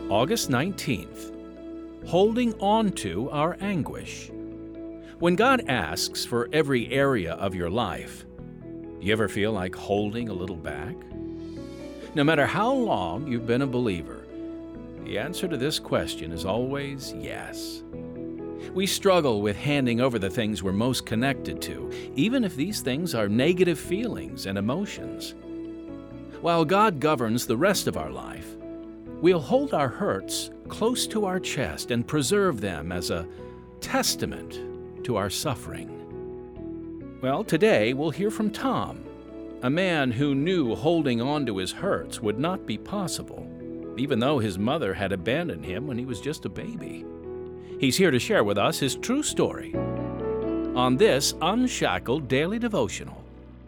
August 19th. Holding on to our anguish. When God asks for every area of your life, do you ever feel like holding a little back? No matter how long you've been a believer, the answer to this question is always yes. We struggle with handing over the things we're most connected to, even if these things are negative feelings and emotions. While God governs the rest of our life, we'll hold our hurts close to our chest and preserve them as a testament to our suffering. Well, today we'll hear from Tom, a man who knew holding on to his hurts would not be possible, even though his mother had abandoned him when he was just a baby. He's here to share with us his true story on this Unshackled Daily Devotional.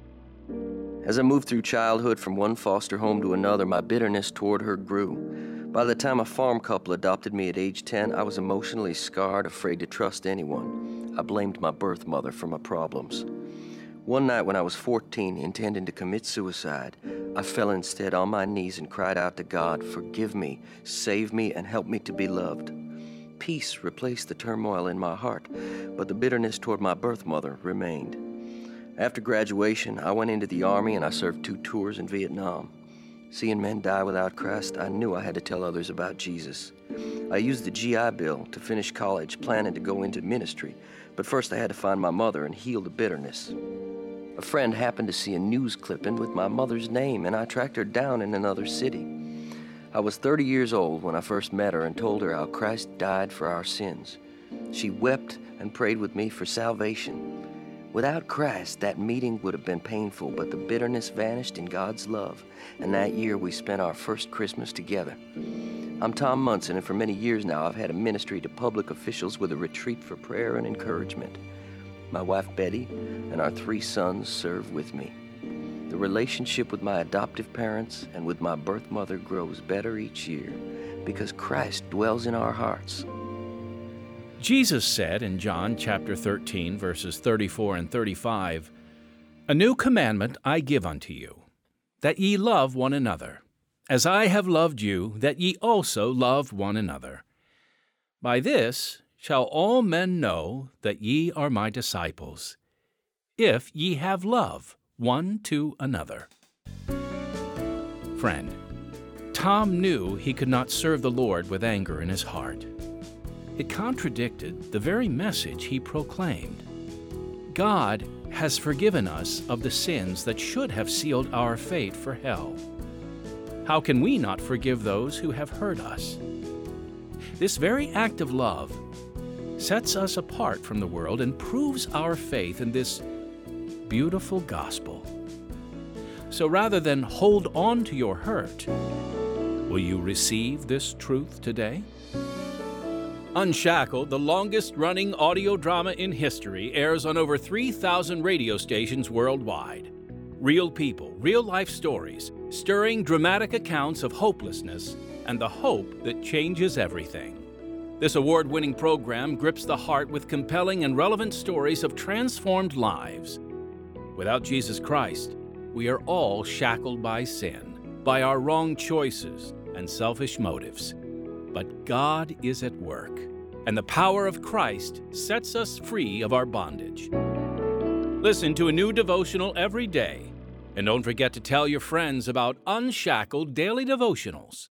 As I moved through childhood from one foster home to another, my bitterness toward her grew. By the time a farm couple adopted me at age 10, I was emotionally scarred, afraid to trust anyone. I blamed my birth mother for my problems. One night when I was 14, intending to commit suicide, I fell instead on my knees and cried out to God, "Forgive me, save me, and help me to be loved." Peace replaced the turmoil in my heart, but the bitterness toward my birth mother remained. After graduation, I went into the Army and I served 2 tours in Vietnam. Seeing men die without Christ, I knew I had to tell others about Jesus. I used the GI Bill to finish college, planning to go into ministry, but first I had to find my mother and heal the bitterness. A friend happened to see a news clipping with my mother's name, and I tracked her down in another city. I was 30 years old when I first met her and told her how Christ died for our sins. She wept and prayed with me for salvation. Without Christ, that meeting would have been painful, but the bitterness vanished in God's love, and that year we spent our first Christmas together. I'm Tom Munson, and for many years now I've had a ministry to public officials with a retreat for prayer and encouragement. My wife Betty and our 3 sons serve with me. The relationship with my adoptive parents and with my birth mother grows better each year because Christ dwells in our hearts. Jesus said in John chapter 13, verses 34 and 35, "A new commandment I give unto you, that ye love one another, as I have loved you, that ye also love one another. By this shall all men know that ye are my disciples, if ye have love one to another." Friend, Tom knew he could not serve the Lord with anger in his heart. It contradicted the very message he proclaimed. God has forgiven us of the sins that should have sealed our fate for hell. How can we not forgive those who have hurt us? This very act of love sets us apart from the world and proves our faith in this beautiful gospel. So rather than hold on to your hurt, will you receive this truth today? Unshackled, the longest-running audio drama in history, airs on over 3,000 radio stations worldwide. Real people, real-life stories, stirring dramatic accounts of hopelessness and the hope that changes everything. This award-winning program grips the heart with compelling and relevant stories of transformed lives. Without Jesus Christ, we are all shackled by sin, by our wrong choices and selfish motives. But God is at work, and the power of Christ sets us free of our bondage. Listen to a new devotional every day, and don't forget to tell your friends about Unshackled Daily Devotionals.